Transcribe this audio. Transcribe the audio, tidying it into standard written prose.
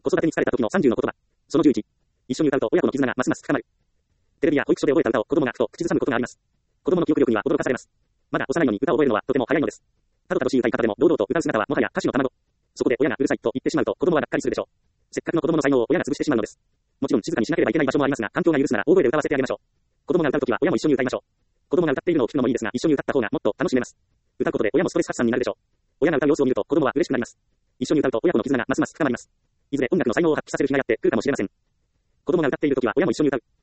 子育てに疲れた時の30の言葉。その11。一緒に歌うと親子の絆がますます深まる。テレビや保育所で覚えた歌を子供がふと口ずさむことがあります。子供の記憶力には驚かされます。まだ幼いのに歌を覚えるのはとても早いのです。たどたどしい歌い方でも堂々と歌う姿はもはや歌手の卵。そこで親がうるさいと言ってしまうと子供はがっかりするでしょう。せっかくの子供の才能を親が潰してしまうのです。もちろん静かにしなければいけない場所もありますが、環境が許すなら大声で歌わせてあげましょう。子供が歌うときは親も一緒に歌いましょう。子供が歌っているのを聞くのもいいですが、一緒に歌った方がもっと楽しめます。歌うことで親もストレス発散になるでしょう。親が歌う様子を見ると子供は嬉しくなります。一緒に歌うと親子の絆がますます深まります。いずれ音楽の才能を発揮させる日がやってくるかもしれません。子供が歌っているときは親も一緒に歌う。